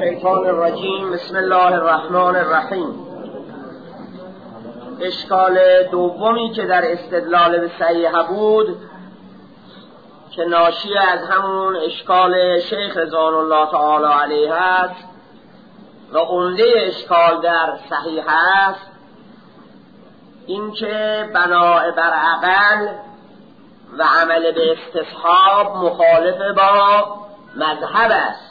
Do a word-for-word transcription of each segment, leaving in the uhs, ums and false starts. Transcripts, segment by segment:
الشیطان الرجیم. بسم الله الرحمن الرحیم. اشکال دومی که در استدلال به صحیحه بود که ناشی از همون اشکال شیخ رضوان الله تعالی علیه است و عمده اشکال در صحیحه است، این که بناء بر عقل و عمل به استصحاب مخالف با مذهب است.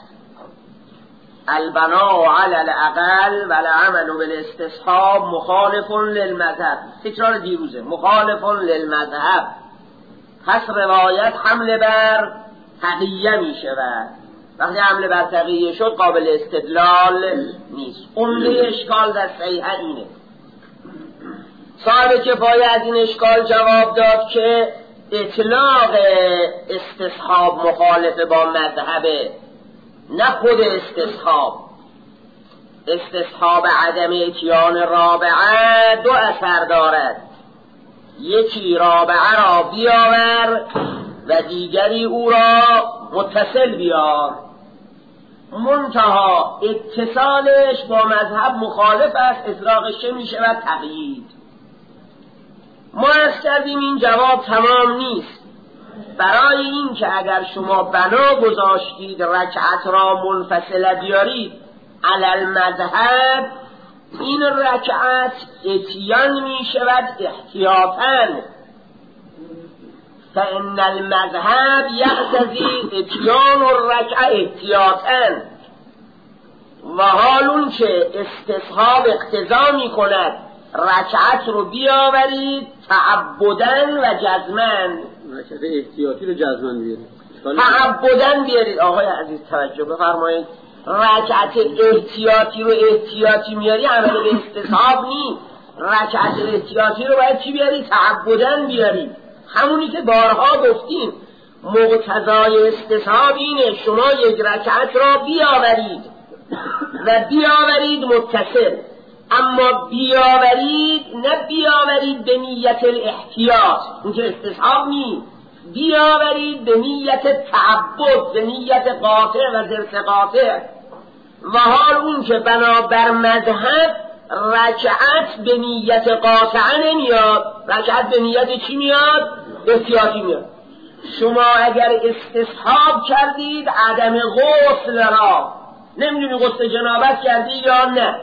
البناء علی العقل و العمل بالاستصحاب مخالف للمذهب. تکرار دیروزه، مخالف للمذهب. پس روایت حمله بر تقیه می شود. وقتی حمله بر تقیه شد قابل استدلال نیست. عمده اشکال در صحیحه اینه. صاحب کفایه از این اشکال جواب داد که اطلاق استصحاب مخالف با مذهبه، نه خود استصحاب. استصحاب عدم اتیان رابعه دو اثر دارد، یکی رابعه را بیاور و دیگری او را متصل بیار. منتها اتصالش با مذهب مخالف است، اطلاقش چه می شود؟ تقیید. ما عرض کردیم این جواب تمام نیست. برای این که اگر شما بنا گذاشتید رکعت را منفصله بیارید علی المذهب، این رکعت اتیان می شود احتیاطاً، فإن المذهب یقتضی اتیان الرکعه احتیاطاً. و حال اون که استصحاب اقتضا می کند رکعت رو بیاورید تعبداً و جزماً. رکعت احتیاطی رو جزماً بیارید، تعبداً بیارید. آقای عزیز توجه بفرمایید، رکعت احتیاطی رو احتیاطی میاری عمل به استصحاب نیست. رکعت احتیاطی رو باید چی بیاری؟ تعبداً بیاری. همونی که بارها گفتیم مقتضای استصحاب اینه شما یک رکعت را بیاورید و بیاورید متصل، اما بیاورید نه بیاورید به نیت الاحتیاط، این که استصحاب نیست. بیاورید به نیت تعبد، به نیت قاطع و ضرس قاطع. و حال اون که بنابر مذهب رکعت به نیت قاطعه نمیاد، رکعت به نیت چی میاد؟ احتیاطی میاد. شما اگر استصحاب کردید عدم غسل را، نمیدونی غسل جنابت کردی یا نه،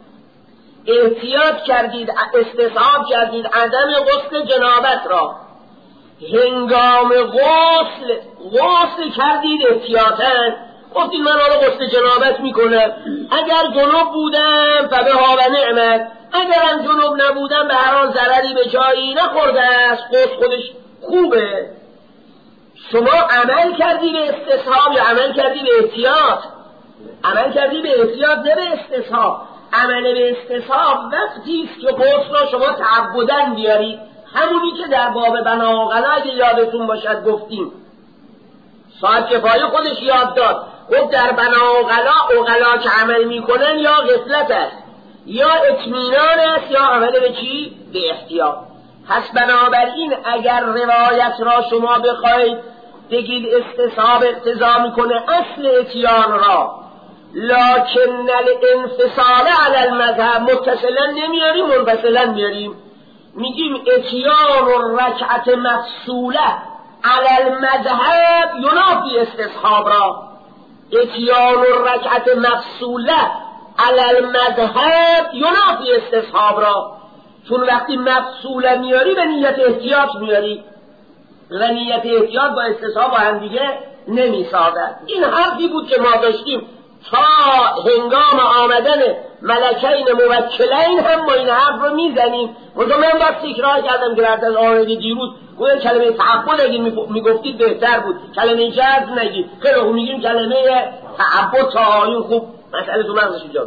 احتیاط کردید استصحاب کردید عدم غسل جنابت را، هنگام غسل غسل کردید احتیاطاً، گفتید من حالا غسل جنابت میکنم، اگر جنوب بودم فبها و نعمت، اگرم جنوب نبودم به هر حال ضرری به جایی نخورده است، غسل خودش خوبه. شما عمل کردی به استصحاب یا عمل کردی به احتیاط؟ عمل کردی به احتیاط نه به استصحاب. عمل به استصحاب وقتی است که غسل را شما تعبداً بیارید، همونی که در باب بنا و غلا اگه یادتون باشد گفتیم. صاحب کفایه خودش یاد داد، گفت در بنا و غلا اغلا که عمل میکنن یا غفلت است یا اطمینان است یا عمل به چی؟ به احتیاط. پس بنابراین اگر روایت را شما بخواید بگید استصحاب اقتضا میکنه اصل اتیان را، لکن الانفصال علی المذهب متصلا نمیاریم منفصلا میاریم، میگیم اتیان الرکعت مفصوله علی المذهب ینافی استصحاب را. اتیان الرکعت مفصوله علی المذهب ینافی استصحاب را، چون وقتی مفصوله میاری به نیت احتیاط میاری و نیت احتیاط با استصحاب با هم دیگه نمیسازد. این حرفی بود که ما داشتیم تا هنگام آمدن ملکین موکلین هم ما این حرف رو میزنیم. منطقه من باید تکرار کردم که بعد از آمدی دیروز گویا کلمه تعبد اگه میگفتید بهتر بود، کلمه جزم نگید. خیلی خوب میگیم کلمه تعبد تا آیون خوب مسئله تو مغزش ایجاد.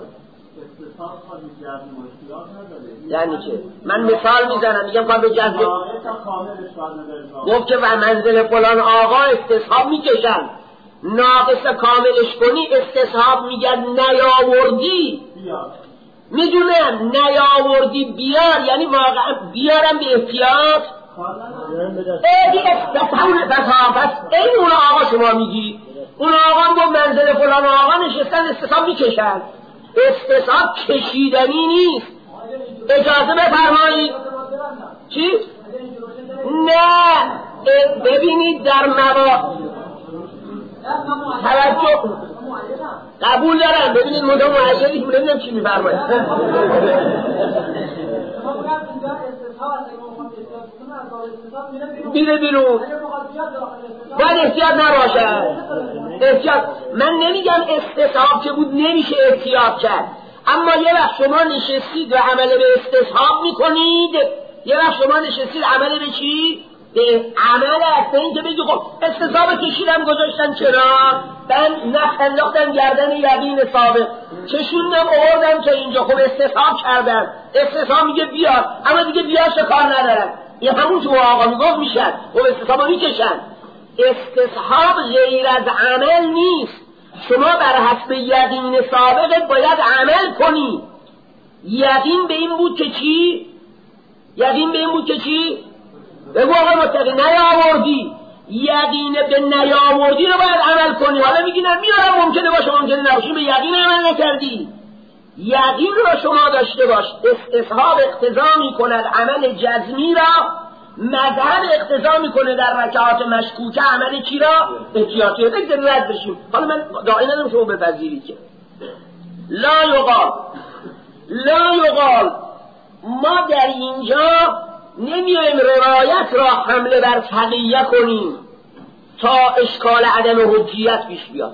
یعنی که من مثال میزنم میگم کار به جزم گفت که و منزل فلان آقا استصحاب میکشن، ناقص کاملش کنی استصحاب میگن نیاوردی، میدونم نیاوردی بیار، یعنی واقعا بیارم به احتیاط. ایدی استصحاب پس این اون آقا شما میگی اون آقا با منزل فلان آقا نشستن استصحاب میکشن. استصحاب کشیدنی نیست. اجازه بفرمایید. چی؟ نه ببینید در موا توجه قبول دارم. ببینید مدام معیدی که ببینم چی میفرمایید. بیره بیرون باید احتیاط نباشد. احتیاط من نمیگم استصحاب که بود نمیشه احتیاط کرد، اما یه وقت شما نشستید و عمل به استصحاب میکنید، یه وقت شما نشستید عمل به چی؟ به عمل است. این که بگی خب استصحاب کشیدم گذاشتن چرا؟ من نخ انداختم گردن یقین ثابت چشوندم آوردم تا اینجا، خب استصحاب کردم. استصحاب میگه بیار، اما دیگه بیارش کار ندارم. این همون که آقا میگفت میشن، خب استصحاب میکشن. استصحاب غیر از عمل نیست. شما بر حسب یقین سابقت باید عمل کنی. یقین به این بود که چی؟ یقین به این بود که چی؟ بگو آقا متقی نیاوردی، یقین به نیاوردی رو باید عمل کنی. حالا میگی نه میارم ممکنه باشه ممکنه نباشه، به یقین عمل نکردی. یقین رو شما داشته باش. استصحاب اقتضا میکند عمل جزمی را، مذهب اقتضا میکنه در رکعات مشکوکه عمل چی را؟ احتیاطی را. بگذاریم رد بشیم. حالا من داعی ندارم شما بپذیرید که لا یقال لا یقال ما در اینجا نمیایم روایت را حمله بر تقیه کنیم تا اشکال عدم حجیت پیش بیاد.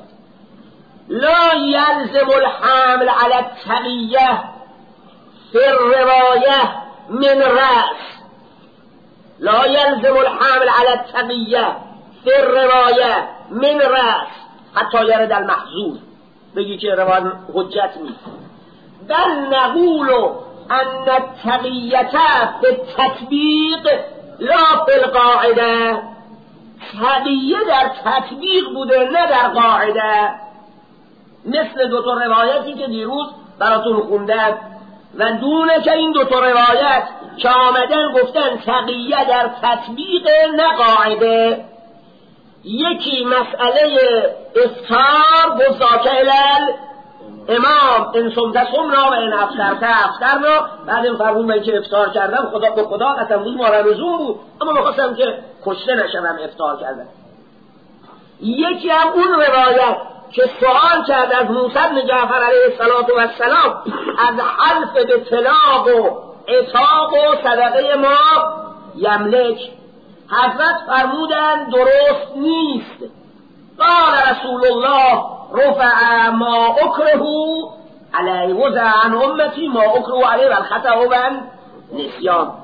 لا یلزم الحمل علی التقیه فی الروایه من رأس. لا یلزم الحمل علی التقیه فی الروایه من رأس حتی یرد المحظور. بگی که روایت حجت نیست. بل نقول ان التقیه فی التطبیق لا فی القاعده. تقیه در تطبیق بوده نه در قاعده. مثل دو تا روایتی که دیروز براتون خوندم و دونه که این دو تا روایت که آمدن گفتن تقیه در تطبیق نه قاعده. یکی مسئله افطار بزاکه الال امام ان صمت صمنا و ان افطرت افطرنا. بعد این فرمون من که افطار کردم خدا به خدا قسم بود ما رمزون بود، اما میخواستم که کشته نشم افطار کردم. یکی هم اون روایت که سوال کرد از موسی بن جعفر علیه السلام از حلف به طلاق و عتاق و صدقه ما یملک. حضرت فرمودن درست نیست. قال رسول الله رفع ما اکره علی وضع عن امتی ما اکره علی و الخطأ و نسیان.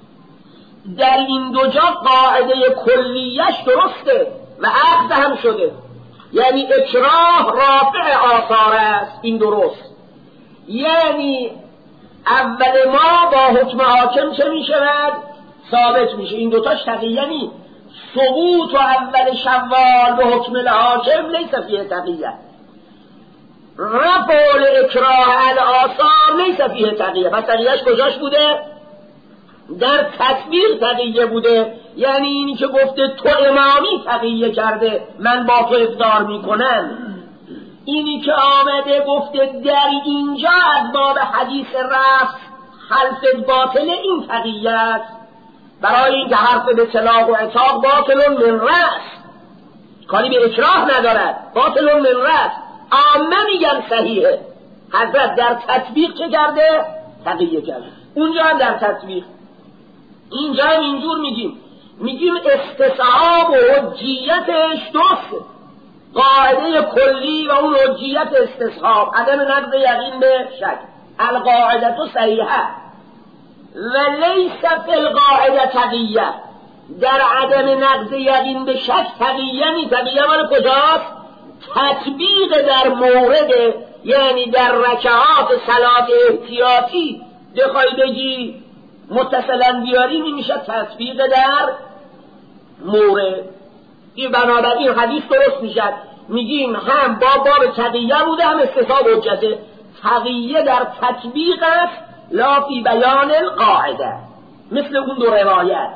در این دو جا قاعده کلیش درسته و عقد هم شده، یعنی اکراه رافع آثار است. این درست، یعنی اول ما با حکم حاکم چه می شود؟ ثابت میشه. این دوتاش تقیه نیست. ثبوت و اول شوال به حکم الحاکم لیس فیه تقیه. رفع الاکراه الاثار لیس فیه تقیه. پس تقیهش کجاش بوده؟ در تطبیق تقیه بوده. یعنی اینی که گفته تو امامی تقیه کرده من با تو افطار میکنم. اینی که آمده گفته در اینجا از باب حدیث رفع حلف باطل، این تقیه است. برای اینکه حرف به طلاق و عتاق باطل من رأس، کاری به اکراه ندارد، باطل من رأس. عامه میگن صحیحه. حضرت در تطبیق چه کرده؟ تقیه کرده. اونجا هم در تطبیق. اینجا هم اینجور میگیم میگیم استصحاب و حجیتش دوست، قاعده کلی و اون حجیت استصحاب عدم نقض یقین به شک. القاعده تو صحیحه و لیس فی القاعده تقیه. در عدم نقض یقین به شک تقیه نی. تقیه مال کجاست؟ تطبیق در مورد، یعنی در رکعات صلات احتیاطی بخوای بگی متصلا بیاری نمیشه تطبیق در مورد. این بنابراین حدیث درست میشد. میگیم هم با باب تقیه بوده هم استصحاب حجته. تقیه در تطبیق است لا فی بیان القاعده. مثل اون دو روایت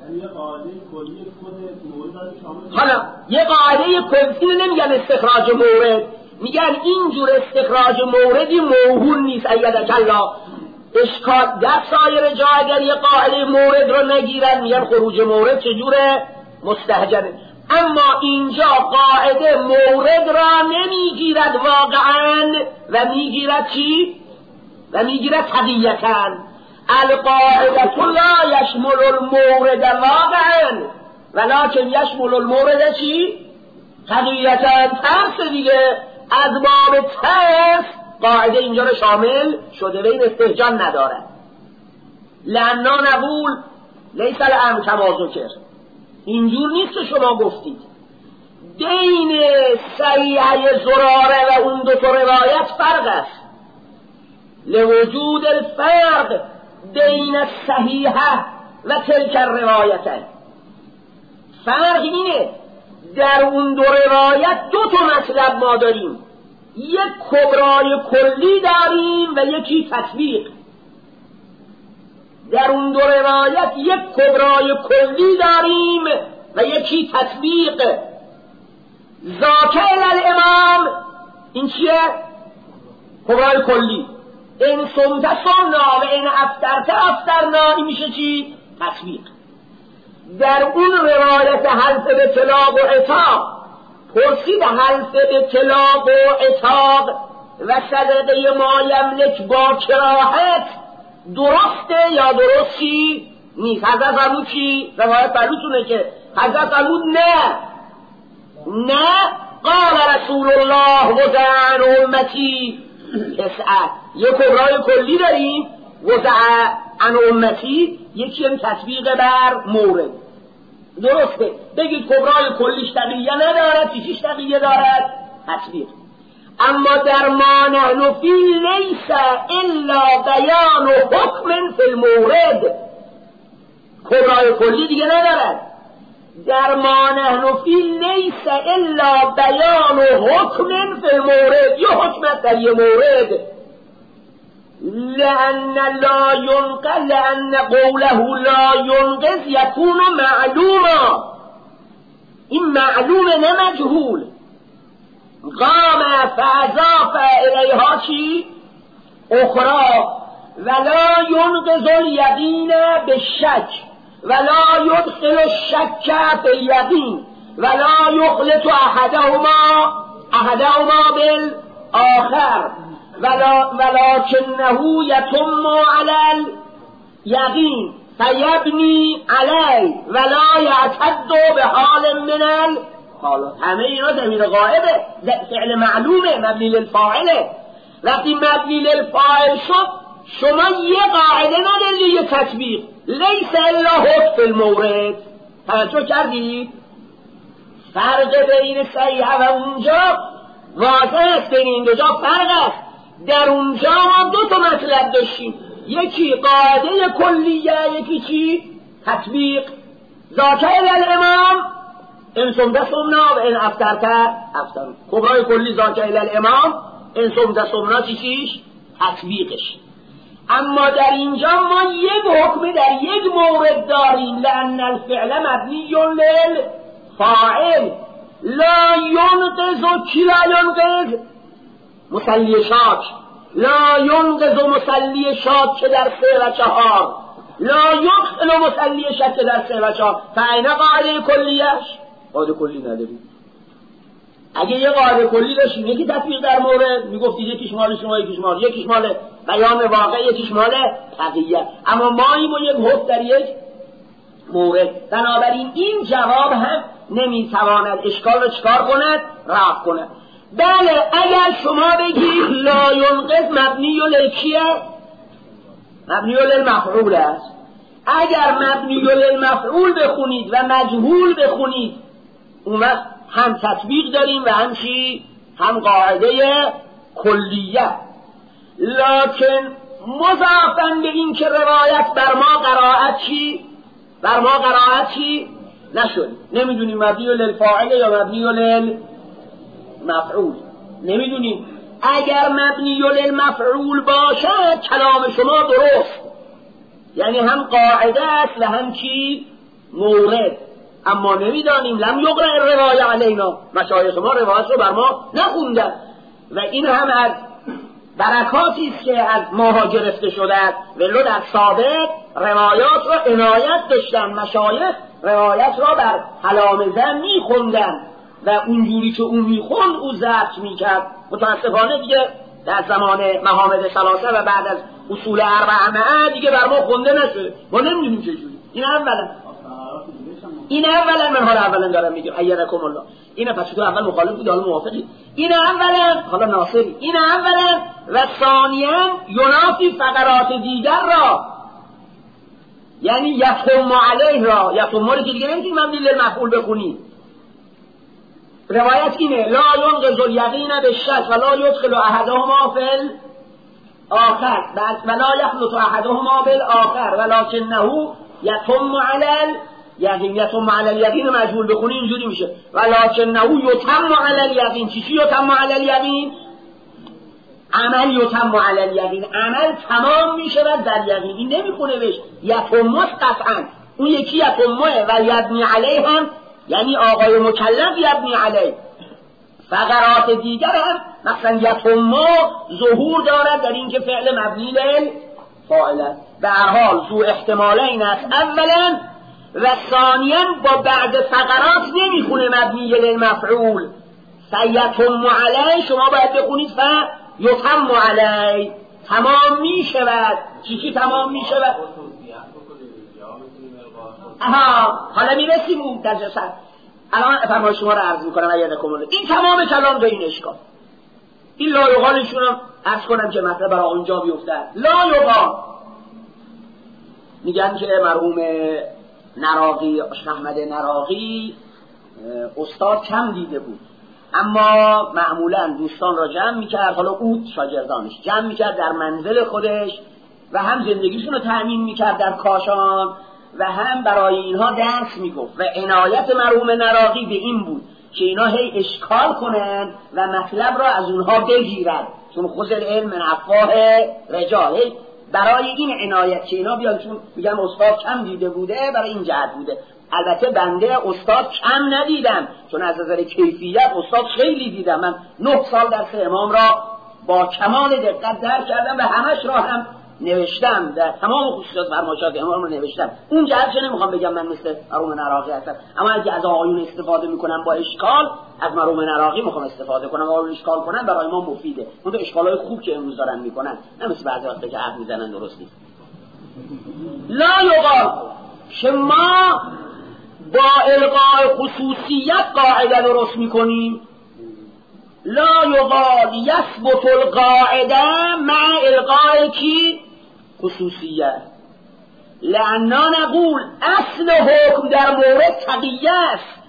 حالا یه قاعده کلی نمیگن استخراج مورد، میگن اینجور استخراج موردی موهون نیست. ایدک الله اشکال در سایر جا اگر یه قاعده مورد رو نگیرن میگن خروج مورد چجوره؟ مستهجنه. اما اینجا قاعده مورد را نمیگیرد واقعا و میگیرد چی؟ و میگیرد تقییتاً. القاعده لا یشمل المورد واقعا ولکن یشمل المورد چی؟ تقییتاً. ترس دیگه از باب ترس قاعده اینجا رو شامل شده و این استهجان ندارد. لأننا نقول لیس الامر کما ذکر، اینجور نیست که شما گفتید. بین صحیحه زراره و اون دو تا روایت فرق است. لوجود الفرق بین صحیحه و تلک الروایتین. فرق اینه در اون دو روایت دو تا مطلب ما داریم، یک کبرای کلی داریم و یکی تطبیق. در اون دو روایت یک کبرای کلی داریم و یکی تطبیق. ذاکر الامام این چیه؟ کبرای کلی. این صمت صمنا و این افطرت افطرنا این میشه چی؟ تطبیق. در اون روایت حلف به طلاق و عتاق پرسید حلف به طلاق و عتاق و صدقه ما یملک با کراهت درسته یا درستی نیست؟ حضرت فرمود چی؟ روایت فرمودتونه که حضرت فرمود نه نه. قال رسول الله وضع عن امتی تسعه. یک کبرای کلی داریم وضع عن امتی، یکی هم تطبیق بر مورد. درسته بگید کبرای کلیش تقییه ندارد، چیش تقییه دارد؟ تطبیق. اما در ما نحن فی لیس الا بیان حکم فی المورد، کبرای کلی دیگه ندارد. در ما نحن فی لیس الا بیان حکم فی المورد، یه حکمت در یه مورد. لأن لا ينقذ لأن قوله لا ينقذ يكون معلوما، این معلوم نه مجهول. قام فاضاف الیها چی؟ اخرى ولا ينقذ اليقین بالشک ولا يدخل الشک في اليقین ولا يخلط احدهما احدهما بالآخر ولا ولكنه يتم على اليقين فيبني عليه ولا يعتد بحال من الحالات. همه اینا ضمیر غائبه، فعل معلومه مبنی للفاعله. وقتی مبنی للفاعل شد شما یه قاعده نداری یه تطبیق. لیس الا حکم فی المورد. توجه کردید؟ فرق بین صحیحه و اونجا واضح است. بین این دو جا فرق است. در اونجا ما دو تا مطلب داشتیم، یکی قاعده کلیه، یکی چی؟ تطبیق. ذاکر الامام ان صمت صمنا و ان افطرت افطرنا. کبرای کلی ذاکر الامام، ان صمت صمنا چی چیش؟ تطبیقش. اما در اینجا ما یک حکم در یک مورد داریم. لأن الفعل مبنی للفاعل. لا ينقذ کی لا ينقذ؟ مسلی شاک. لا ينقذ مسلی شاک که در سه و چهار. لا يدخل مسلی شاک که در سه و چهار. فعین قاعده کلیش؟ قاعده کلی نداریم. اگه یه قاعده کلی داشتیم یکی تطبیق در مورد میگفتید یکیش مال شما یکیش مال یکیش مال بیان واقع یکیش مال تقییه. اما ما این و یک حکم در یک مورد. بنابراین این جواب هم نمیتواند اشکال رو چکار کند؟ رفع کند. بله اگر شما بگید لا ينقذ مبنی للکیه؟ مبنی للمفعول است. اگر مبنی للمفعول بخونید و مجهول بخونید اون وقت هم تطبیق داریم و هم چی؟ هم قاعده کلیه. لکن مضافاً به این که روایت بر ما قرائت چی؟ بر ما قرائت چی؟ نشد. نمیدونیم مبنی للفاعل یا مبنی للمفعول. نمیدونیم. اگر مبنی للمفعول باشد کلام شما درست، یعنی هم قاعده است و هم چی؟ مورد، اما نمیدانیم. لم یقرأ روایه علینا، مشایخ ما روایت رو بر ما نخوندن و این هم از برکاتی است که از ماها گرفته شده است. ولو در سابق روایات را عنایت داشتن، مشایخ روایت را بر حلامزن میخوندن و اونجوری که اون میخوند او ضبط میکرد. متاسفانه دیگه در زمان محامد ثلاثه و بعد از اصول اربعه دیگه بر ما خونده نشده، ما نمیدونیم چجوری. این اولا این اولا من حالا اولا دارم میگم ایدکم الله. این پس تو اول مخالف بود، حالا موافقی. این اولا حالا ناصری. این اولا و ثانیا ینافی فقرات دیگر را، یعنی یتم علیه را، یتم رو که دیگه نمیتونی مبنی للمفعول بخونی. روایت اینه لا ینقض الیقین بالشک ولا یدخل احدهما فی الاخر ولا یخلط احدهما بالآخر ولکنه یتم علی الیقین. یتم علی الیقین مجهول بخونی اینجوری میشه ولکنه یتم علی الیقین. چی چی یتم علی الیقین؟ عمل یتم علی الیقین، عمل تمام میشه در یقین. این نمیخونه بهش یتم قطعا، اون یکی یتمه و یبنی علیه هم یعنی آقای مکلف یبنی علیه. فقرات دیگر هم مثلا یتم ظهور دارد در این که فعل مبنی للفاعل است. به هر حال ذو احتمالین است اولا و ثانیا با بعد فقرات نمیخونه مبنی للمفعول. سیتم علیه شما باید بخونید ف یتم علیه، تمام میشود. چی چی تمام میشود؟ آها حالا میرسیم اون در جسد. الان فرمای شما رو عرض میکنم ایدکم الله. این تمام کلام به این اشکال. این لا یقالشون هم عرض کنم که مطلب برای اونجا بیفتد. لا یقال میگن که مرحوم نراقی، احمد نراقی استاد کم دیده بود، اما معمولا دوستان را جمع میکرد، حالا او شاگردانش جمع میکرد در منزل خودش و هم زندگیشون رو تأمین میکرد در کاشان و هم برای اینها درس میگفت و عنایت مرحوم نراقی به این بود که اینا هی اشکال کنن و مطلب را از اونها بگیرن، چون خود العلم من افواه رجال. برای این عنایت که اینا بیان، چون میگم استاد کم دیده بوده، برای این جهت بوده. البته بنده استاد کم ندیدم، چون از نظر کیفیت استاد خیلی دیدم. من نه سال درس امام را با کمال دقت درک کردم و همش را هم نوشتم، در تمام خصوصیات فرمایشات امام رو نوشتم. اون جهت چه نمیخوام بگم من مثل مرحوم نراقی هستم، اما اگه از آقایون استفاده میکنم با اشکال، از مرحوم نراقی میخوام استفاده کنم و اشکال کنن برای ما مفیده. اون اشکالای خوب که امروز دارن میکنن، نه مثل بعضی وقتا که حرف میزنن درست نیست. لا یقال که ما با الغاء خصوصیت قاعده درست میکنیم. لا یقال یثبت القاعده مع الغاء کی خصوصیت، لأننا نقول اصل حکم در مورد تقیه است.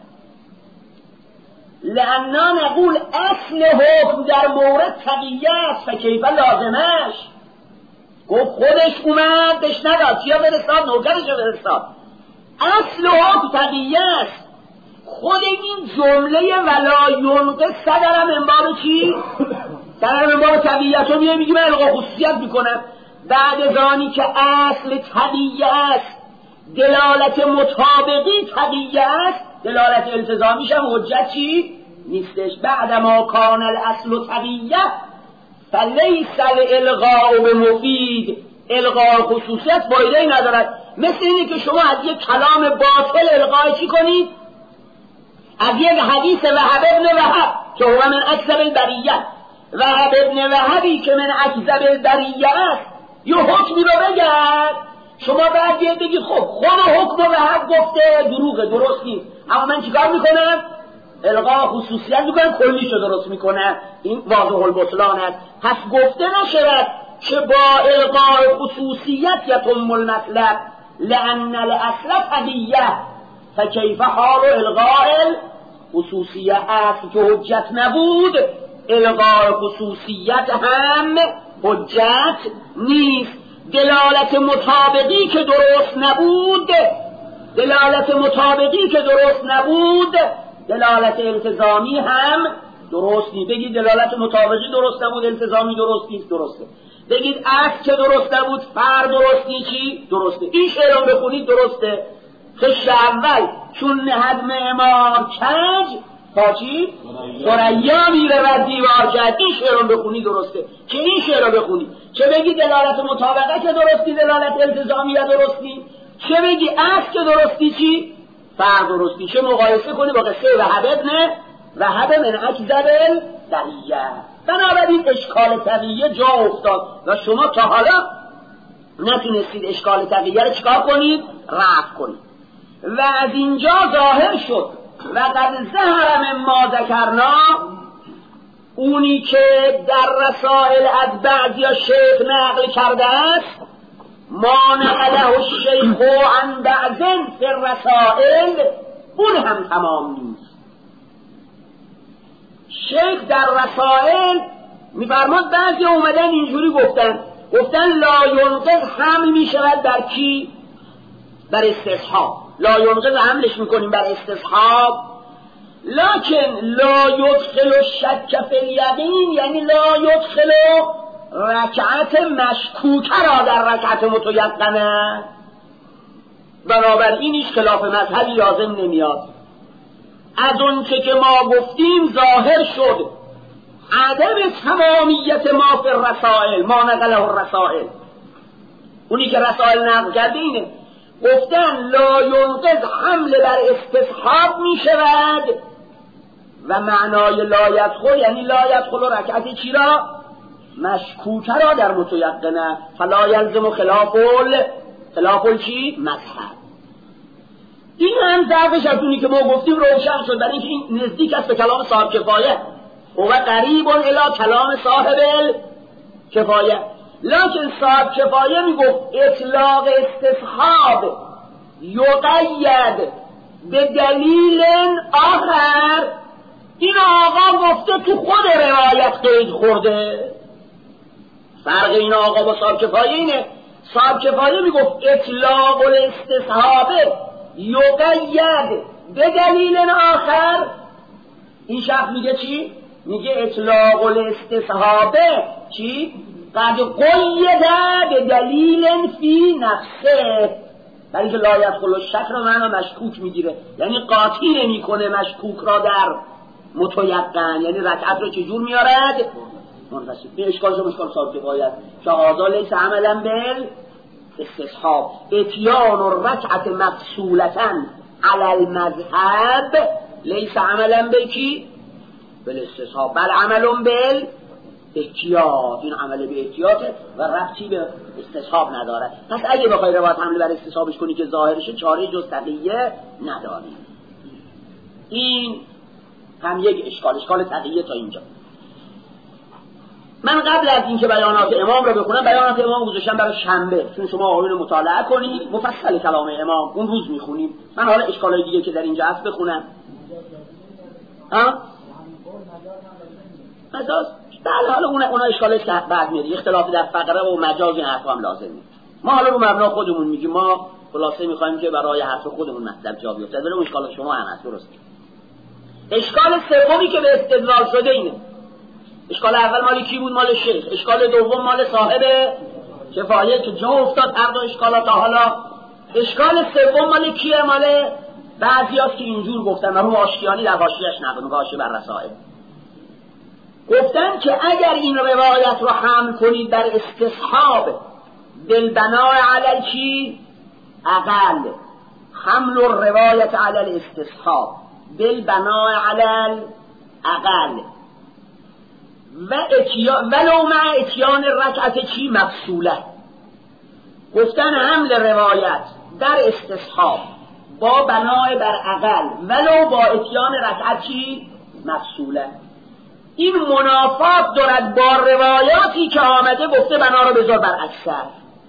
لأننا نقول اصل حکم در مورد تقیه است، فکیف لازمش. گفت خودش اومد بهش نداد، کیا فرستاد؟ نوکرش فرستاد. اصل حکم تقیه است. خود این جمله ولا ینقص صدر من باب چی؟ صدر من باب تقییت رو میگه میگه من الغا خصوصیت میکنم. بعد زانی که اصل تقیه است، دلالت مطابقی تقیه است، دلالت التزامیش هم حجت چی؟ نیستش. بعد ما کان الاصل تقیه فلیس الالغاء بمفید. الغاء خصوصیت فایده ای ندارد. مثل اینه که شما از یک کلام باطل الغای چی کنید؟ از یک حدیث وهب ابن وهب که هو من اکذب البریه، وهب ابن وهبی که من اکذب البریه است، یه حکمی رو بگرد، شما بعد بیاید بگید خب خود حکم وهب گفته دروغه، درست نیست، اما من چیکار میکنم؟ الغا خصوصیت میکنم، کلیشو درست میکنم. این واضح البطلان است. پس گفته نشود که با الغاء خصوصیت یتم المطلب، لأن الاصل تقیه، فکیف حال الغاء خصوصیت است که حجت نبود، الغاء خصوصیت هم حجت نیست. دلالت مطابقی که درست نبود، دلالت مطابقی که درست نبود، دلالت التزامی هم درست نیست. بگید دلالت مطابقی درست نبود، التزامی درست نیست، درسته. بگید اصل که درست نبود، فرع درست نیست، چی؟ درسته. این شعر رو بخونید درسته. خشت اول چون نهد معمار کج تا چی؟ ثریا میره و دیوار کرد. این شعر رو بخونی درسته، چه این شعر رو بخونی چه بگی دلالت مطابقه که درستی، دلالت التزامیه درستی، چه بگی اصل که درستی چی؟ فرق درستی، چه مقایسه کنی با قصه وهب ابن وهب من اکذب التقیه. بنابراین اشکال تقیه جا افتاد و شما تا حالا نتونستید اشکال تقیه رو چکار کنید؟ رفع کنید. و از اینجا ظاهر شد و قد ظهر من ما ذکرنا، اونی که در رسائل از بعضی شیخ نقل کرده است، ما نقله الشیخ عن بعض فی الرسائل، اون هم تمام نیست. شیخ در رسائل میفرماد بعضی اومدن اینجوری گفتن گفتن لا ینقض حمل میشود بر کی؟ بر استصحاب. لا ینقض حملش میکنیم بر استصحاب، لکن لا یدخل الشک فی الیقین، یعنی لا یدخل رکعت مشکوکه را در رکعت متیقنه. بنابراین هیچ خلاف مذهبی لازم نمیاد. از اون که که ما گفتیم ظاهر شد عدم تمامیت ما فی الرسائل، ما نقله الرسائل. اونی که رسائل نقل کرده اینه، گفتن لا ینقض حمل بر استصحاب می شود و معنای لا یدخل یعنی لا یدخل رکعت چی را؟ مشکوکه را در متیقنه. فلا یلزم خلاف ال خلاف چی؟ مذهب. این هم ضعفش از اونی که ما گفتیم روشن شد، برای اینکه این نزدیک است به کلام صاحب کفایه و قریب الی کلام صاحب کفایه. لکن صاحب کفایه میگفت اطلاق استصحاب یقید به دلیل آخر. این آقا گفته تو خود روایت قید خورده. فرق این آقا با صاحب کفایه اینه، صاحب کفایه میگفت اطلاق الاستصحاب یقید به دلیل آخر. این شخص میگه چی؟ میگه اطلاق الاستصحاب چی؟ قد قید به دلیل فی نفسه، برای که لا یدخل الشک را معنا مشکوک میگیره، یعنی قاطی نمیکنه مشکوک را در متیقن، یعنی رکعت رو چجور میارد؟ منفصل. این اشکالش هم اشکال صاحب کفایه است که هذا لیس عملا بال استصحاب. اتیان الرکعت مفصولتا علی المذهب لیس عملا بکی بالاستصحاب بل عمل بال احتیاط. این عمل به احتیاطه و ربطی به استصحاب نداره. پس اگه بخوای روایت حمل بر استصحابش کنی که ظاهرشه، چاره جز تقیه نداری. این هم یک اشکال اشکال تقیه تا اینجا. من قبل از اینکه بیانات امام رو بخونم، بیانات امام گذاشتم برای شنبه، چون شما آقایون مطالعه کنید مفصل کلام امام اون روز میخونیم. من حالا اشکالای دیگه که در اینجا هست بخونم. ها؟ مجاز؟ بله، حالا اون اون اشکالش که بعد میاد، اختلاف در فقره و مجاز این حرف هم لازمه. ما حالا رو مبنا خودمون میگیم، ما خلاصه میخوایم که برای حرف خودمون مطلب جا بیفته. ولی اون اشکال شما هم هست، درست. اشکال سومی که به استدلال شده اینه. اشکال اول مال کی بود؟ مال شیخ. اشکال دوم مال صاحب کفایه که جا افتاد هر دو اشکالات. حالا اشکال سوم مال کیه؟ مال بعضیاست که اینجور گفتن، مرحوم آشتیانی در حاشیه‌اش نقل می‌کنه بر رسائل، گفتن که اگر این روایت رو حمل کنید بر استصحاب بالبناء علی چی؟ اقل حمل الروایت علی الاستصحاب بالبناء علی اقل و اتیان ولو مع اتیان رکعت چی؟ مفصوله. گفتن حمل روایت در استصحاب با بناء بر اقل ولو با اتیان رکعت چی؟ مفصوله. این منافات دارد با روایاتی که آمده گفته بنا رو بذار بر اکثر.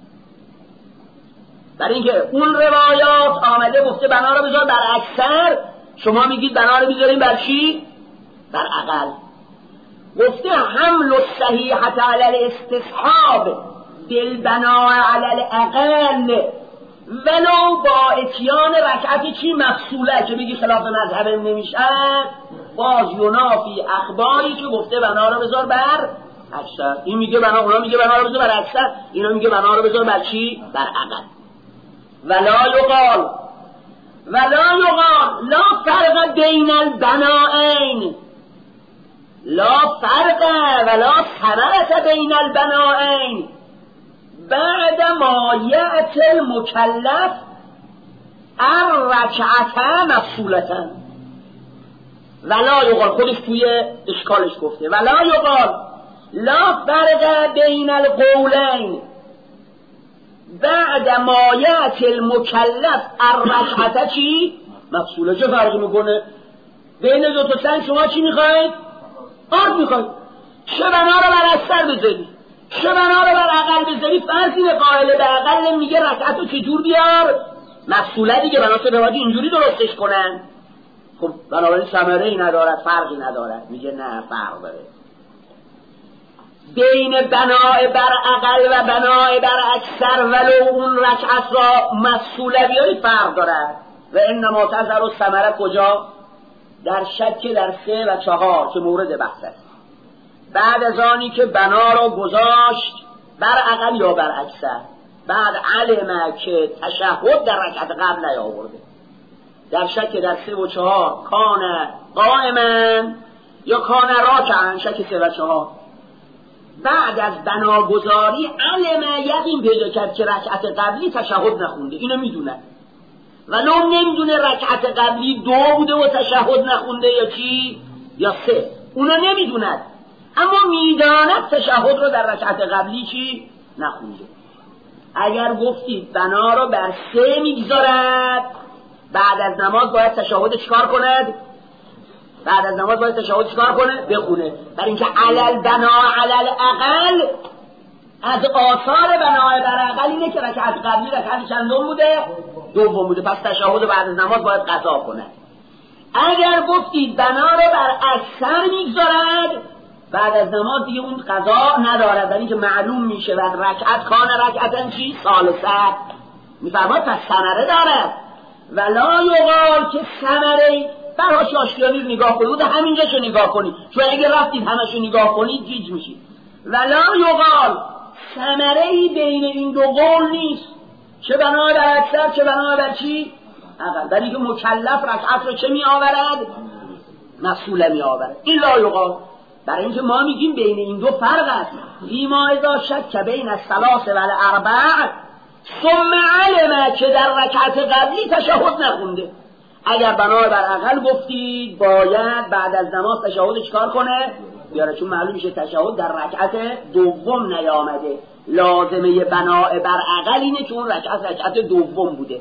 برای اینکه اون روایات آمده گفته بنا رو بذار بر اکثر، شما میگید بنا رو بذاریم بر چی؟ بر اقل. گفته حمل الصحیحة علی الاستصحاب بالبناء علی الاقل ولو با اتیان رکعت چی؟ مفصوله، که بگی خلاف مذهبم نمیشه، باز ینافی اخباری که گفته بنا رو بذار بر اکثر. این میگه بنا، اونا میگه بنا رو بذار بر اکثر، اینا میگه بنا رو بذار بر چی؟ بر اقل. ولا یقال ولا یقال لا فرق بین البنائین، لا فرق ولا ثمرة بین البنائین بعد ما یأتی المکلف الرکعتان مفصولتن. ولا یقال خودش توی اشکالش گفته ولا یقال لا فرق بین القولین بعد ما یأتی المکلف الرکعتان چی؟ مفصوله. چه فرقی میکنه؟ بین دو تا سنگ شما چی میخواید؟ آرد میخواید. چه بنا رو بر اکثر بذاری، چه بنا رو بر اقل بذاری، فرضی به قائل به اقل میگه رکعت رو چجور بیار؟ مفصوله دیگه، بناست روادی اینجوری درستش کنن. خب بنابراین ثمره ای ندارد، فرقی ندارد. میگه نه فرق داره بین بنای بر اقل و بنای بر اکثر، ولو اون رکعت را مفصوله بیاری فرق دارد. و انما تظهر الثمره کجا؟ در شک در سه و چهار که مورد بحث است. بعد از آنی که بنا را گذاشت بر اقل یا بر اکثر، بعد علمه که تشهد در رکعت قبل نیاورده، در شک در سه و چهار کان قائما یا کان راکعا، شک سه و چهار، بعد از بناگذاری علمه یقین پیدا کرد که رکعت قبلی تشهد نخونده، اینو میدونه. ولو نمیدونه رکعت قبلی دو بوده و تشهد نخونده یا چی یا سه، اونا نمیدوند، اما میداند تشهد رو در رکعت قبلی چی نخونده. اگر گفتید بنا رو بر سه میگذارد، بعد از نماز باید تشهد چکار کند؟ بعد از نماز باید تشهد چکار کنه؟ بخونه. برای اینکه علل بنا علل اقل از آثار بنای بر اقل اینه که رکعت قبلی رکعت چندم بوده؟ دوم بوده، پس تشهد بعد از نماز باید قضا کنه. اگر گفتید بنا رو بر اکثر میگذارد، بعد از نماز دیگه اون قضا ندارد، برای اینکه معلوم میشه و رکعت کان رکعتن چی؟ ثالثه میفرماید پس ثمره دارد. ولا یقال که ثمره برها شاشکیانی رو نگاه کنید، همینجا چه نگاه کنید، چون اگه رفتید همشو نگاه کنید گیج میشید. ولا یقال ثمره‌ای بین این دو قول نیست، چه بنا بر اکثر چه بنا بر چی؟ اقل. در اینکه مکلف رکعت رو چه می آورد؟ مفصوله می آورد. این لا یقال، برای اینکه ما میگیم بین این دو فرق است. فیما اذا شک بین الثلاث و الاربع ثم علم که در رکعت قبلی تشهد نخونده. اگر بنا بر اقل گفتید باید بعد از نماز تشهد چکار کنه؟ بیاره، چون معلوم میشه تشهد در رکعت دوم نیامده. لازمه بنا بر اقل اینه که اون رکعت رکعت دوم بوده.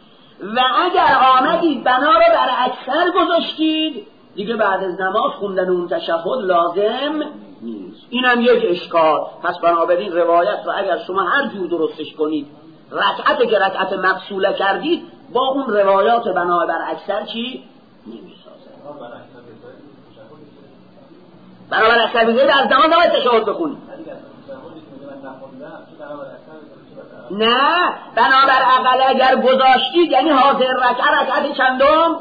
و اگر آمدید بنا رو بر اکثر گذاشتید، دیگه بعد از نماز خوندن اون تشهد لازم نیست. اینم یک اشکال. پس بنابراین روایت رو اگر شما هر جور درستش کنید، رکعت که رکعت مفصوله کردید، با اون روایات بنا بر اکثر چی نمیسازه. بنا بر اکثر بگید از نماز نباید تشهد بخونید. نه، بنابر اقل اگر گذاشتید یعنی حاضر رکعت رکعت چندم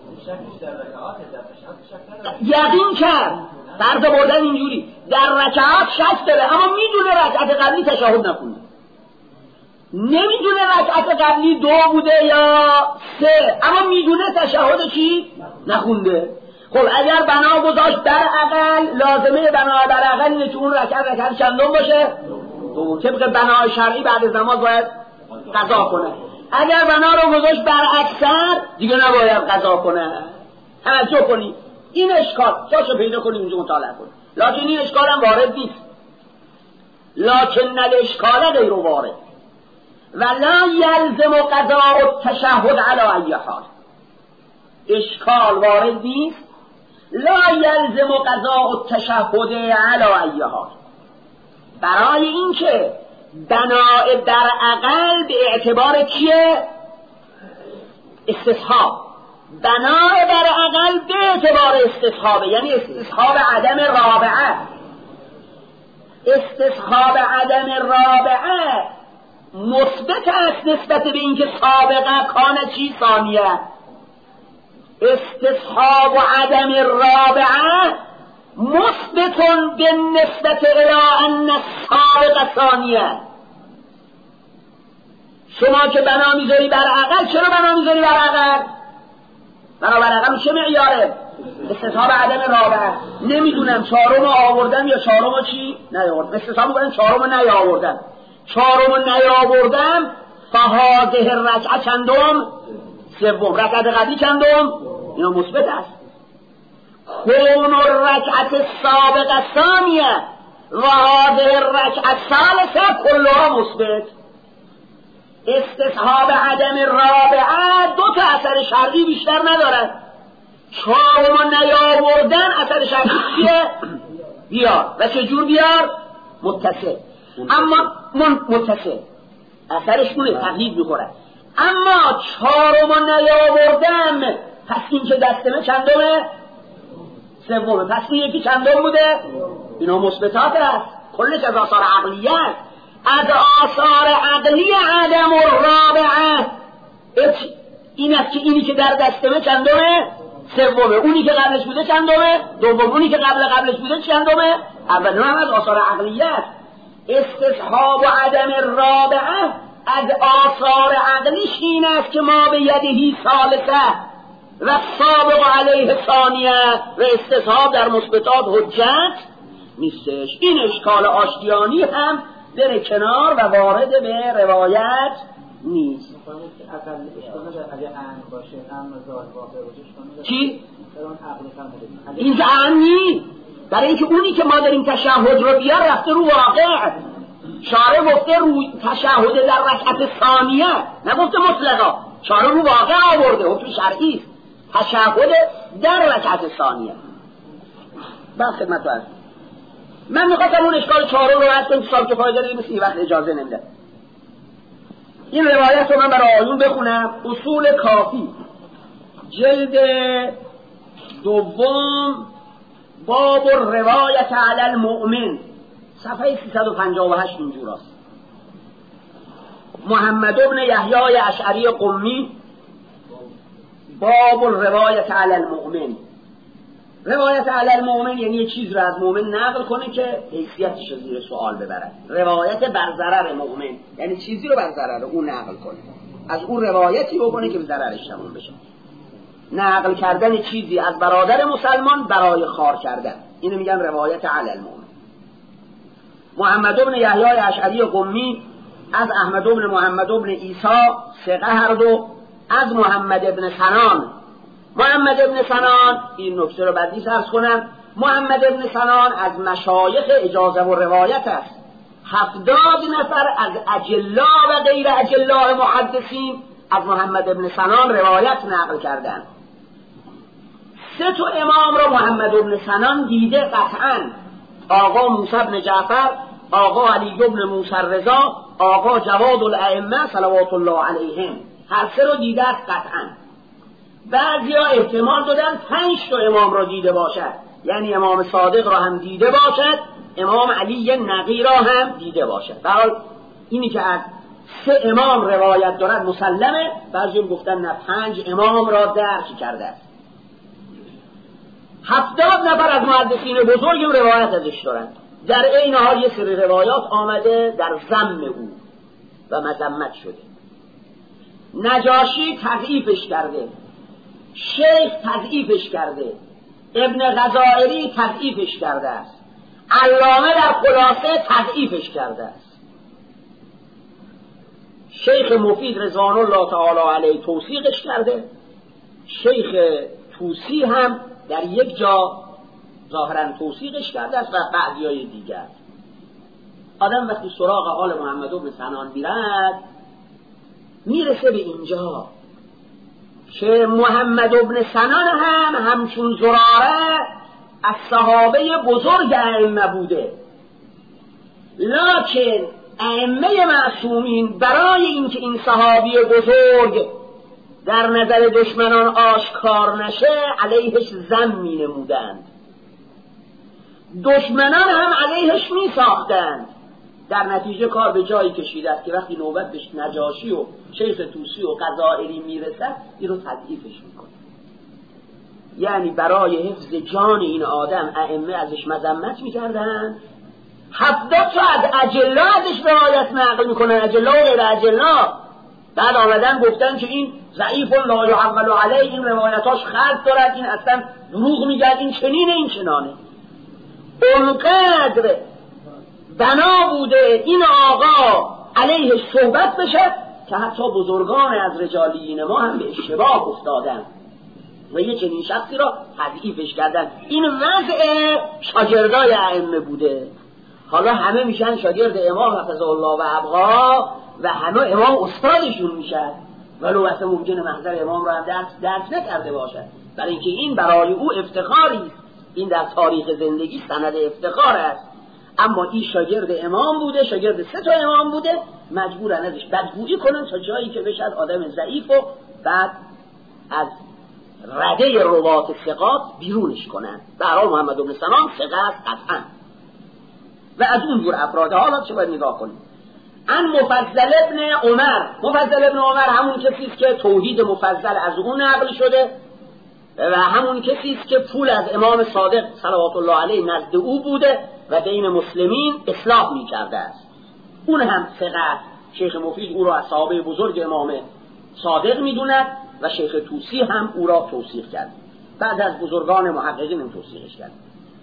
یقین کرد. فرض بردن اینجوری در رکعات شک داره، اما میدونه رکعت قبلی تشهد نخونده، نمیدونه رکعت قبلی دو بوده یا سه، اما میدونه تشهد چی نخونده. خب اگر بنا گذاشت در اقل، لازمه بنا در اقل اینه که اون رکعت رکعت چندم باشه؟ دو. طبق بنای شرعی بعد از نماز باید قضا کنه. اگر بنا رو گذاشت بر اکثر، دیگه نباید قضا کنه. توجه کنید، این اشکال جاشو پیدا کنید اینجا مطالعه کنید. لکن این اشکال هم وارد نیست. لکن الاشکال غیر وارد و لا یلزم قضاء التشهد علی ای حال. اشکال وارد نیست، لا یلزم قضاء التشهد علی ای حال، برای اینکه بناء در اقل به اعتبار چیه؟ استصحاب. بناء در اقل به اعتبار استصحابه، یعنی استصحاب عدم رابعه. استصحاب عدم رابعه مثبت است نسبت به اینکه سابقه کان چی ثانیه. استصحاب عدم رابعه مثبت به نسبت الى ان السابقه ثانیه. شما که بنا میذاری بر عقل، چرا بنا میذاری بر عقل؟ بنا بر عقل چه معیاره؟ استصحاب عدم رابعه. نمیدونم چهارم آوردم یا چهارم چی؟ نیاوردم. استصحاب میکنم چهارم نیاوردم. چهارم نیاوردم فهاده رکعه چندم؟ سوم. رکعت قبلی چندم؟ اینا مثبت است. کون الرکعت السابقه ثانیه و هذه الرکعه الثالثه کلها مثبت. استصحاب عدم رابعه دو تا اثر شرعی بیشتر ندارد. چهارم نیاوردن اثر شرعی چیه؟ بیار. و چجور بیار؟ متصل. اما متصل اثرش مونه تقیید میخوره. اما چهارم نیاوردن پس این که دستمه چندمه؟ سومه. پس این یکی چندم بوده؟ اینا مثبتات است. کلش از آثار عقلیه است. از آثار عقلی عدم الرابعه این است که اینی که در دستمه چندمه؟ سومه. اونی که قبلش بوده چندمه؟ دوم. اونی که قبل قبلش بوده چندمه؟ اول. هم از آثار عقلیه است. استصحاب و عدم الرابعه از آثار عقلیش این است که ما به یدهی ثالثه و سابق علیه ثانیه و استصحاب در مثبتات حجت نیستش. این اشکال آشتیانی هم بره کنار و وارد به روایت نیست. چی؟ این عن نیست. برای اینکه اونی که ما داریم تشهد رو بیار رفته رو واقع. شارع گفته رو تشهد در رکعت ثانیه، نگفته مطلقا. شارع رو واقع آورده، حکم شرعی است. تشهد در رکعت ثانیه. با خدمت هست. من میخواستم اون اشکال چهارم رو رد کنم که سال که فایده داریم مثل این وقت اجازه نمیده. این روایت رو من برای آیون بخونم. اصول کافی جلد دوم باب الروایت علی المؤمن صفحه سیصد و پنجاه و هشت اینجور است. محمد ابن یحیی اشعری قمی باب الروایت علی المؤمن. روایت علی المؤمن یعنی یه چیز رو از مؤمن نقل کنه که حیثیتش رو زیر سوال ببره. روایت بر ضرر مؤمن یعنی چیزی رو بر ضرر اون نقل کنه، از اون روایتی بکنه که به ضررش تموم بشه. نقل کردن چیزی از برادر مسلمان برای خار کردن، اینو میگن روایت علی المؤمن. محمد ابن یحیی اشعری قمی از احمد ابن محمد ابن عیسی ثقه هر دو، از محمد ابن سنان. محمد ابن سنان، این نکته رو بعدی عرض کنم، محمد ابن سنان از مشایخ اجازه و روایت است. هفتاد نفر از اجلا و غیر اجلا محدثین از محمد ابن سنان روایت نقل کردند. سه تا امام را محمد ابن سنان دیده قطعاً. آقا موسی بن جعفر، آقا علی بن موسی رضا، آقا جواد الائمه صلوات الله علیهم، هر سه رو دیده است قطعاً. بعضیا احتمال دادن پنج تا امام را دیده باشد، یعنی امام صادق را هم دیده باشد، امام علی نقی را هم دیده باشد. در حال اینی که از سه امام روایت دارد مسلمه. بعضی گفتن نه، پنج امام را درک کرده است. هفتاد نفر از محدثین بزرگ روایت ازش دارند. در این حال یه سری روایات آمده در ذم او و مذمت شده. نجاشی تضعیفش کرده، شیخ تضعیفش کرده، ابن غزائری تضعیفش کرده است، علامه در خلاصه تضعیفش کرده است. شیخ مفید رضوان الله تعالی علیه توثیقش کرده. شیخ توسی هم در یک جا ظاهرا توثیقش کرده است و بعضیای دیگر. آدم وقتی سراغ حال محمد بن سنان میرد میرسه به اینجا که محمد بن سنان هم همچون زراره از صحابه بزرگ ائمه بوده، لکن ائمه معصومین برای اینکه این صحابی بزرگ در نظر دشمنان آشکار نشه علیهش ذم می نمودند. دشمنان هم علیهش می ساختند. در نتیجه کار به جایی کشیده است که وقتی نوبت به نجاشی و شیخ توسی و غزائری میرسد این رو تضعیفش میکنه. یعنی برای حفظ جان این آدم ائمه ازش مذمت میکردن. هفتاد تا از اجلا ازش روایت نقل میکنن، اجلا و غیر اجلا. بعد آمدن گفتن که این ضعیف و لا یحمل علیه، این روایتاش خلط دارد، این اصلا دروغ میگه، این چنینه این چنانه. اونقدر بنا بوده این آقا علیه صحبت بشه که حتی بزرگان از رجالیین ما هم به اشتباه افتادن و یه چنین شخصی را تضعیفش کردن. این وضع شاگردای ائمه بوده. حالا همه میشن شاگرد امام حفظه الله و ابقا و همه امام استادشون میشن، ولو اصلا ممکنه محضر امام را هم درس, درس نکرده باشد، برای اینکه این برای او افتخاری است، این در تاریخ زندگی سند افتخار است. اما این شاگرد امام بوده، شاگرد سه تا امام بوده، مجبورن ازش بدگویی کنن تا جایی که بشد آدم ضعیف و بعد از رده روات ثقات بیرونش کنن. برای محمد بن سنان ثقه است قطعا و از اون جور افراد. حالا چه باید نگاه کنیم؟ ان مفضل ابن عمر، مفضل ابن عمر همون کسی است که توحید مفضل از اون نقل شده و همون کسی است که پول از امام صادق صلوات الله علیه نزد او بوده و بین مسلمین اصلاح می کرده است. اون هم ثقه است. شیخ مفید او را از صحابه بزرگ امام صادق می دوند و شیخ طوسی هم او را توصیح کرد، بعد از بزرگان محققین هم توصیحش کرد.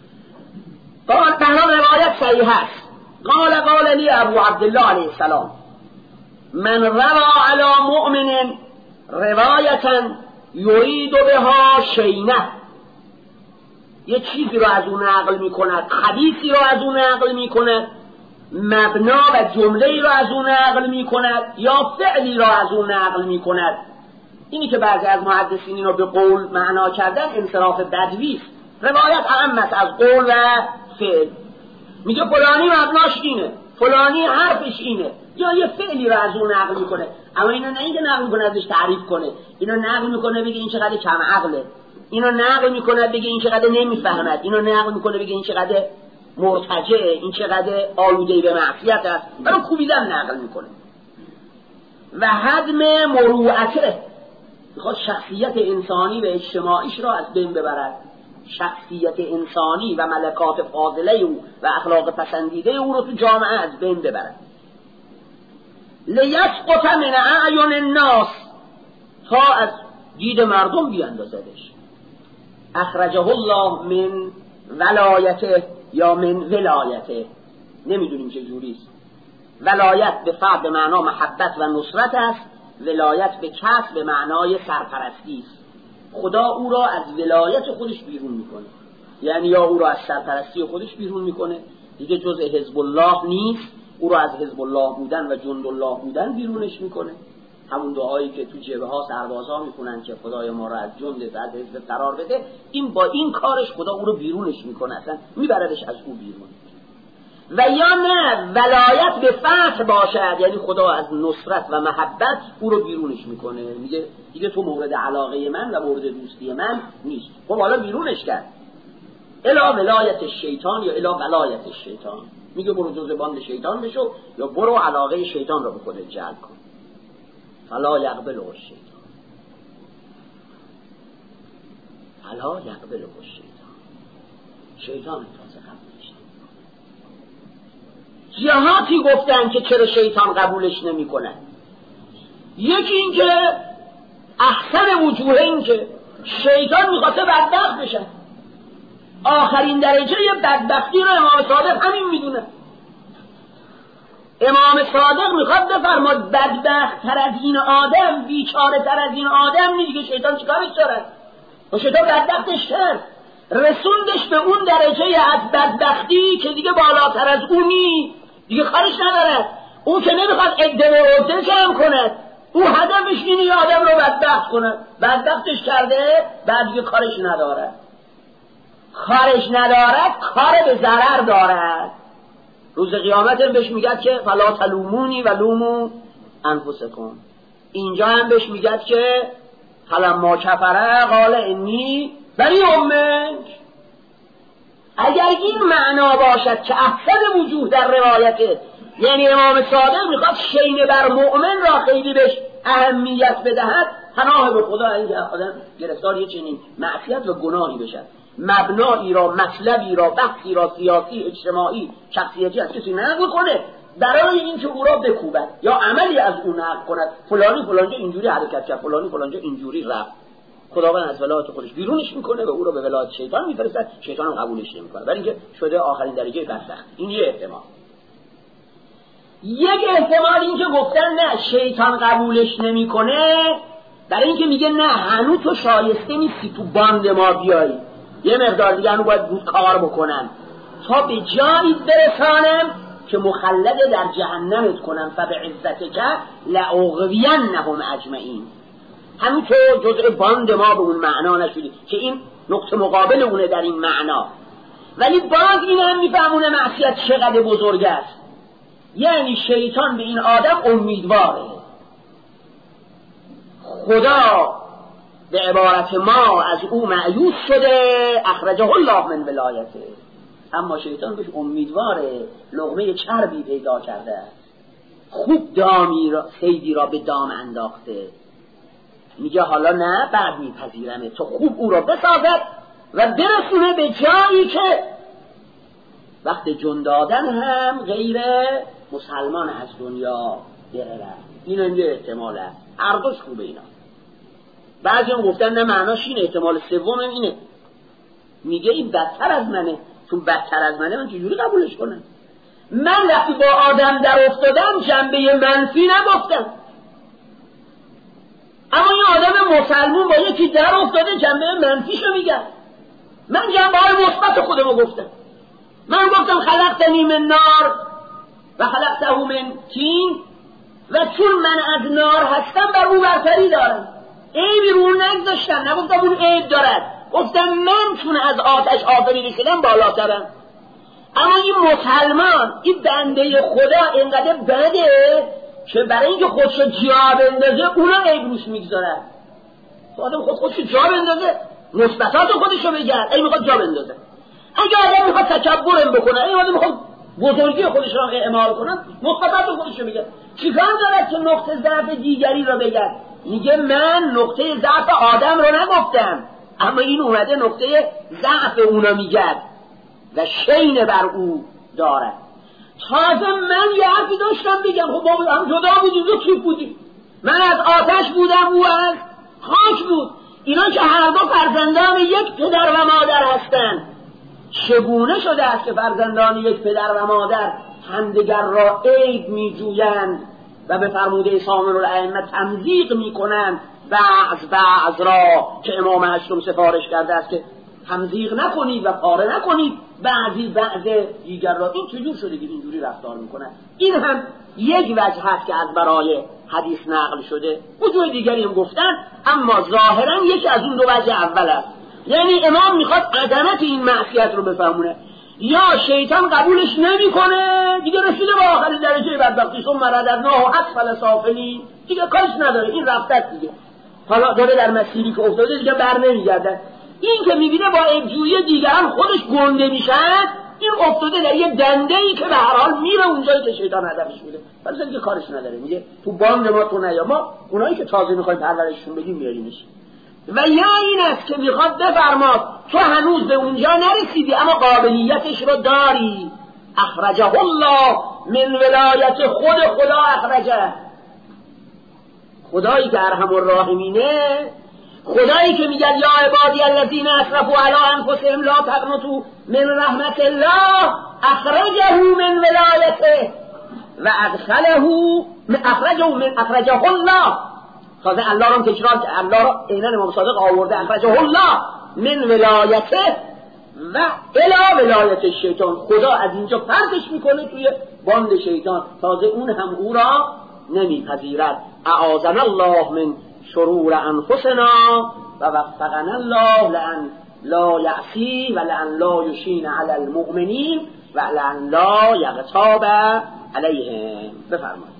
قال تمام روایت صحیح است. قال قال لی ابو عبدالله علیه السلام من روى علی مؤمن روایتا یرید بها شینه، یه چیزی رو از اون نقل می کند، حدیثی رو از اون نقل می کند، مبنا و جمله‌ای رو از اون نقل می کند یا فعلی رو از اون نقل می کند. اینی که بعضی از محدثین اینو به قول معنا کردن انصراف بدوی است. روایت اهم است از قول و فعل. میگه فلانی مبناش اینه، فلانی حرفش اینه، یا یه فعلی رو از اون نقل میکنه. اما اینو نه اینکه نقل میکنه ازش تعریف کنه، اینو نقل میکنه بگه این چقدر کم عقله، اینو نقل میکنه بگه این چقدر نمیفهمد، اینو نقل میکنه بگه این چقدر مرتجعه، این چقدر آلوده به معصیت است. برای کوبیدن نقل میکنه و هدم مروءته، میخواد شخصیت انسانی و اجتماعیش را از بین ببرد. شخصیت انسانی و ملکات فاضله او و اخلاق پسندیده او رو تو جامعه از بین ببرد. لیسقط من اعین الناس، تا از دید مردم بیاندازدش. اخرجه الله من ولایته یا من ولایته، نمیدونیم چه جوریست. ولایت به فرد به معنا محبت و نصرت است، ولایت به کسب به معنای سرپرستی است. خدا او را از ولایت خودش بیرون میکنه، یعنی یا او را از سرپرستی خودش بیرون میکنه، دیگه جزء حزب الله نیست، او را از حزب الله بودن و جند الله بودن بیرونش میکنه. همون دعایی که تو جبهه ها سربازا میکنن که خدای ما را از جند از حزب قرار بده، این با این کارش خدا او رو بیرونش میکنه، اصلا میبردش از او بیرون. و یا نه ولایت به فتح باشد، یعنی خدا از نصرت و محبت او رو بیرونش میکنه، میگه دیگه تو مورد علاقه من و مورد دوستی من نیست. خب حالا بیرونش کرد، الا ولایت شیطان یا الا ولایت شیطان، میگه برو جزء باند شیطان بشو یا برو علاقه شیطان رو به خودت جلب کن. فلا یقبله الشیطان، فلا یقبله الشیطان، شیطان تازه قبولش جهاتی گفتن که چرا شیطان قبولش نمی کنن. یکی این که احسن وجوه این که شیطان میخواسته بدبخت بشه، آخرین درجه بدبختی رو امام صادق همین میدونه. امام صادق میخواد بفرماد بدبخت تر از این آدم، بیچاره تر از این آدم نیست که شیطان چیکارش داره و شیطان بدبختش کرد، رسوندش به اون درجه از بدبختی که دیگه بالاتر از اون نیست، دیگه کارش نداره. اون که نمیخواد عده به عده جمع کنه، او هدفش اینه یه آدم رو بدبخت کنه، بدبختش کرده بعد دیگه کارش نداره. کارش ندارد کار به ضرر دارد. روز قیامت هم بهش میگد که فلا تلومونی و لومو انفسکم. اینجا هم بهش میگد که فلما کفره قال انی بریء منک. اگر این معنا باشد که احسن وجوه در روایته، یعنی امام صادق میخواد شینه بر مؤمن را خیلی بهش اهمیت بدهد، پناه به خدا اینکه آدم گرفتار یه چنین معصیت و گناهی بشد. مبنایی را، مطلبی را، بحثی را، سیاسی، اجتماعی، شخصیتی از کسی نقل کنه، برای اینکه او را بکوبد یا عملی از او نقل کند، فلانی فلانجا اینجوری حرکت کرد، فلانی فلانجا اینجوری رفت، خداوند از ولایت خودش بیرونش میکنه و او را به ولایت شیطان میفرستد، شیطان هم قبولش نمیکنه، برای اینکه شده آخرین درجه بدبخت. این یه احتمال. یک احتمال این که گفتن نه شیطان قبولش نمیکنه، برای اینکه میگه نه هنوز تو شایسته نیستی تو باند ما بیایی، یه مقدار دیگه هنوز باید بود کار بکنن تا به جایی برسانم که مخلد در جهنمت کنم، فبعزتک لأغوینهم اجمعین. همین تو جزء باند ما به اون معنا نشدی که این نقطه مقابل اونه در این معنا، ولی باز این هم میفهمونه معصیت چقدر بزرگ است. یعنی شیطان به این آدم امیدواره، خدا به عبارت ما از او مأیوس شده، اخرجه الله من ولایته، اما شیطان بهش امیدواره، لقمه چربی پیدا کرده، خوب دامی را صیدی را به دام انداخته، میگه حالا نه بعد میپذیرمه، تو خوب او را بسازد و برسونه به جایی که وقت جون دادن هم غیر مسلمان از دنیا بره. این هم یه احتمال هست، هر دوش خوبه اینا. بعضی هم گفتن نه معناش این، احتمال سوم هم اینه، میگه این بدتر از منه، چون بدتر از منه من چجوری قبولش کنم؟ من وقتی با آدم در افتادم جنبه منفی نگفتم، اما این آدم مسلمون با یکی در افتاده جنبه منفیشو میگم. من جنبه های مثبت خودمو گفتم. من گفتم خلقتنی من نار و خلقته من طین، و چون من از نار هستم بر او برتری دارم، عیبی رو نگذاشتم، نگفتم اون عیب دارد، گفتم من چون از آتش آفریده شدم بالاترم. اما این مسلمان، این بنده خدا اینقدر بده که برای اینکه خودشو جا بندازه اونا عیب روش میگذارن. آدم خود خودشو جا بندازه، مثبتات خودشو بگرد، ای میخواد جا بندازه. اگه آدم میخواد تکبرم بکنه، ای آدم میخواد بزرگی خودش را اعمال کنه، مثبتات خودشو بگرد. چیکار دارد که نقطه ضعف دیگری را بگرد؟ میگه من نقطه ضعف آدم رو نگفتم، اما این اومده نقطه ضعف اونا میگرد و شین بر او دارد. تازه من یه حرفی داشتم بگم، خب بابا هم جدا بودیم و چی بودیم؟ من از آتش بودم، او از خاک بود. اینا که هر دو فرزندان یک پدر و مادر هستند، چگونه شده است که فرزندان یک پدر و مادر همدیگر را عیب میجویند و به فرموده سامن الائمه تمزیق میکنند بعض بعض را که امام هشتم سفارش کرده است که تمزیق نکنید و پاره نکنید بعضی بعض دیگر را. این چجور شده که اینجوری رفتار میکنن؟ این هم یک وجه هست که از برای حدیث نقل شده. وجوه دیگری هم گفتن، اما ظاهرا یکی از اون دو وجه اول است. یعنی امام میخواد عظمت این معصیت رو بفهمونه، یا شیطان قبولش نمیکنه، دیگه رسیده به آخرین درجه بدبختی، ثم رددناه اسفل سافلین، دیگه کارش نداره، این رفته دیگه، حالا داره در مسیری که افتاده دیگه بر نمیگرده. این که میبینه با عیبجویی دیگران خودش گنده میشن، این افتاده در یه دنده‌ای که به هر حال میره اونجایی که شیطان هدفش میده، ولی دیگه کارش نداره، میگه تو باند ما تو نیا، ما اونایی که تازه میخوایم پرورششون بدیم میاریمش. و یا این است که میخواد بفرماد تو هنوز به اونجا نرسیدی اما قابلیتش رو داری. اخرجه الله من ولایت، خود خدا اخرجه، خدایی که ارحم الراحمینه، خدایی که میگه یا عبادی الذین اسرفوا علی انفسهم لا تقنطوا من رحمت الله، اخرجه من ولایته و ادخله اخرجه من اخرجه الله. تازه الله رو تکرار کرد، الله رو عیناً امام صادق آورده، اخرجه الله من ولایته و الی ولایت شیطان، خدا از اینجا پرتش میکنه توی باند شیطان، تازه اون هم او را نمیپذیرد. اعاذنا الله من شرور انفسنا و وفقنا الله لأن لا یعصی و لأن لا یشین علی المؤمنین و لأن لا یغتاب علیهم. بفرمایید.